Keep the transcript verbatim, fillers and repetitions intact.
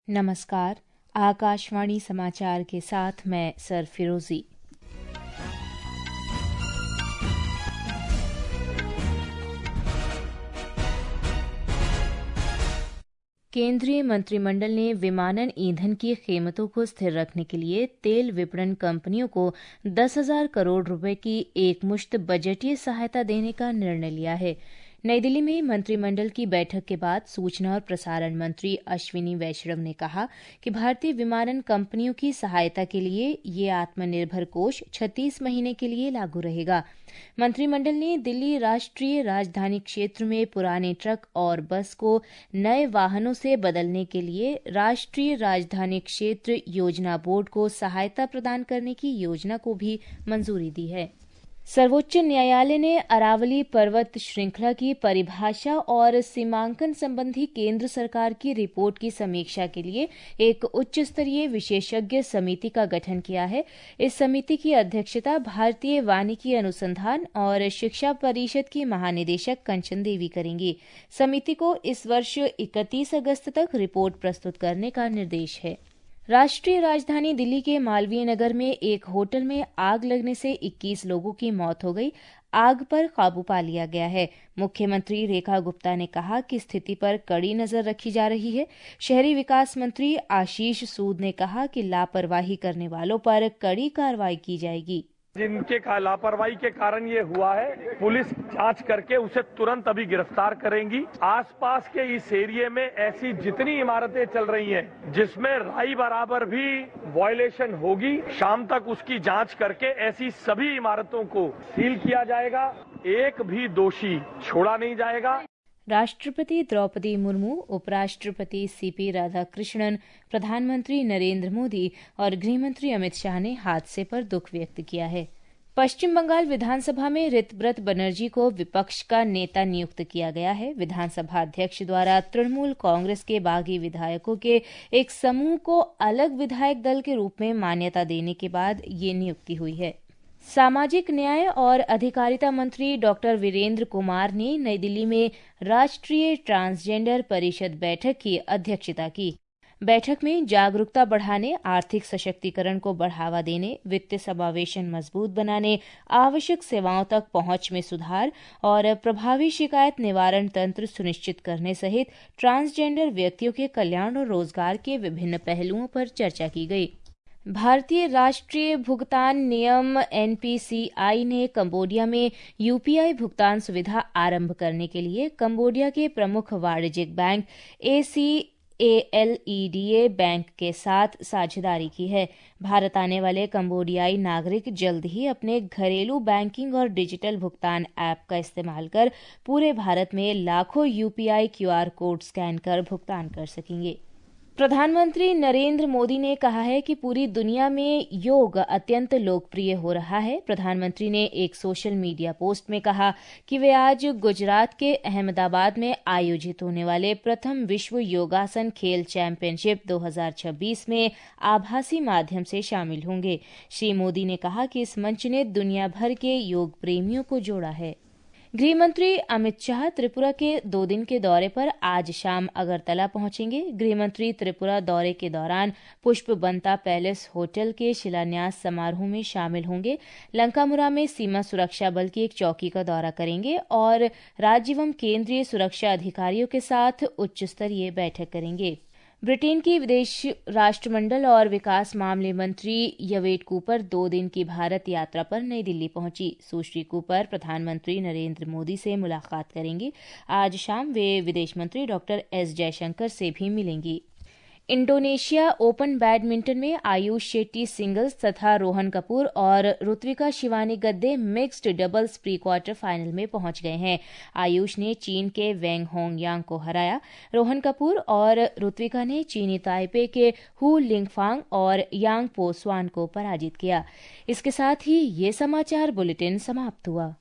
नमस्कार। आकाशवाणी समाचार के साथ मैं सर फिरोजी। केंद्रीय मंत्रिमंडल ने विमानन ईंधन की कीमतों को स्थिर रखने के लिए तेल विपणन कंपनियों को दस हजार करोड़ रुपए की एकमुश्त बजटीय सहायता देने का निर्णय लिया है। नई दिल्ली में मंत्रिमंडल की बैठक के बाद सूचना और प्रसारण मंत्री अश्विनी वैष्णव ने कहा कि भारतीय विमानन कंपनियों की सहायता के लिए ये आत्मनिर्भर कोष छत्तीस महीने के लिए लागू रहेगा। मंत्रिमंडल ने दिल्ली राष्ट्रीय राजधानी क्षेत्र में पुराने ट्रक और बस को नए वाहनों से बदलने के लिए राष्ट्रीय राजधानी क्षेत्र योजना बोर्ड को सहायता प्रदान करने की योजना को भी मंजूरी दी है। सर्वोच्च न्यायालय ने अरावली पर्वत श्रृंखला की परिभाषा और सीमांकन संबंधी केंद्र सरकार की रिपोर्ट की समीक्षा के लिए एक उच्च स्तरीय विशेषज्ञ समिति का गठन किया है। इस समिति की अध्यक्षता भारतीय वानिकी अनुसंधान और शिक्षा परिषद की महानिदेशक कंचन देवी करेंगी। समिति को इस वर्ष इकतीस अगस्त तक रिपोर्ट प्रस्तुत करने का निर्देश है। राष्ट्रीय राजधानी दिल्ली के मालवीय नगर में एक होटल में आग लगने से इक्कीस लोगों की मौत हो गई। आग पर काबू पा लिया गया है। मुख्यमंत्री रेखा गुप्ता ने कहा कि स्थिति पर कड़ी नजर रखी जा रही है। शहरी विकास मंत्री आशीष सूद ने कहा कि लापरवाही करने वालों पर कड़ी कार्रवाई की जाएगी। जिनके लापरवाही के कारण ये हुआ है, पुलिस जांच करके उसे तुरंत अभी गिरफ्तार करेंगी। आसपास के इस एरिया में ऐसी जितनी इमारतें चल रही हैं, जिसमें राई बराबर भी वायलेशन होगी, शाम तक उसकी जांच करके ऐसी सभी इमारतों को सील किया जाएगा। एक भी दोषी छोड़ा नहीं जाएगा। राष्ट्रपति द्रौपदी मुर्मू, उपराष्ट्रपति सीपी राधाकृष्णन, प्रधानमंत्री नरेंद्र मोदी और गृहमंत्री अमित शाह ने हादसे पर दुख व्यक्त किया है। पश्चिम बंगाल विधानसभा में ऋतव्रत बनर्जी को विपक्ष का नेता नियुक्त किया गया है। विधानसभा अध्यक्ष द्वारा तृणमूल कांग्रेस के बागी विधायकों के एक समूह को अलग विधायक दल के रूप में मान्यता देने के बाद ये नियुक्ति हुई है। सामाजिक न्याय और अधिकारिता मंत्री डॉक्टर वीरेंद्र कुमार ने नई दिल्ली में राष्ट्रीय ट्रांसजेंडर परिषद बैठक की अध्यक्षता की। बैठक में जागरूकता बढ़ाने, आर्थिक सशक्तिकरण को बढ़ावा देने, वित्तीय समावेशन मजबूत बनाने, आवश्यक सेवाओं तक पहुंच में सुधार और प्रभावी शिकायत निवारण तंत्र सुनिश्चित करने सहित ट्रांसजेंडर व्यक्तियों के कल्याण और रोजगार के विभिन्न पहलुओं पर चर्चा की गई। भारतीय राष्ट्रीय भुगतान नियम एन पी सी आई ने कंबोडिया में यू पी आई भुगतान सुविधा आरंभ करने के लिए कंबोडिया के प्रमुख वाणिज्यिक bank A C L E D A bank के साथ साझेदारी की है। भारत आने वाले कंबोडियाई नागरिक जल्द ही अपने घरेलू बैंकिंग और डिजिटल भुगतान ऐप का इस्तेमाल कर पूरे भारत में लाखों U P I Q R code scan कर भुगतान कर सकेंगे। प्रधानमंत्री नरेंद्र मोदी ने कहा है कि पूरी दुनिया में योग अत्यंत लोकप्रिय हो रहा है। प्रधानमंत्री ने एक सोशल मीडिया पोस्ट में कहा कि वे आज गुजरात के अहमदाबाद में आयोजित होने वाले प्रथम विश्व योगासन खेल चैंपियनशिप दो हज़ार छब्बीस में आभासी माध्यम से शामिल होंगे। श्री मोदी ने कहा कि इस मंच ने दुनिया भर के योग प्रेमियों को जोड़ा है। गृहमंत्री अमित शाह त्रिपुरा के दो दिन के दौरे पर आज शाम अगरतला पहुंचेंगे। गृहमंत्री त्रिपुरा दौरे के दौरान पुष्प बंता पैलेस होटल के शिलान्यास समारोह में शामिल होंगे। लंकामुरा में सीमा सुरक्षा बल की एक चौकी का दौरा करेंगे और राज्य एवं केंद्रीय सुरक्षा अधिकारियों के साथ उच्च स्तरीय बैठक करेंगे। ब्रिटेन की विदेश राष्ट्रमंडल और विकास मामले मंत्री यवेट कूपर दो दिन की भारत यात्रा पर नई दिल्ली पहुंची। सुश्री कूपर प्रधानमंत्री नरेंद्र मोदी से मुलाकात करेंगी। आज शाम वे विदेश मंत्री डॉक्टर एस जयशंकर से भी मिलेंगी। इंडोनेशिया ओपन बैडमिंटन में आयुष शेट्टी सिंगल्स तथा रोहन कपूर और Ritvika Shivani Gadde mixed doubles pre quarter final में पहुंच गए हैं। आयुष ने चीन के वेंग होंग यांग को हराया। रोहन कपूर और ऋत्विका ने चीनी ताइपे के हु लिंगफांग और यांग पो स्वान को पराजित किया। इसके साथ ही ये समाचार बुलेटिन समाप्त हुआ।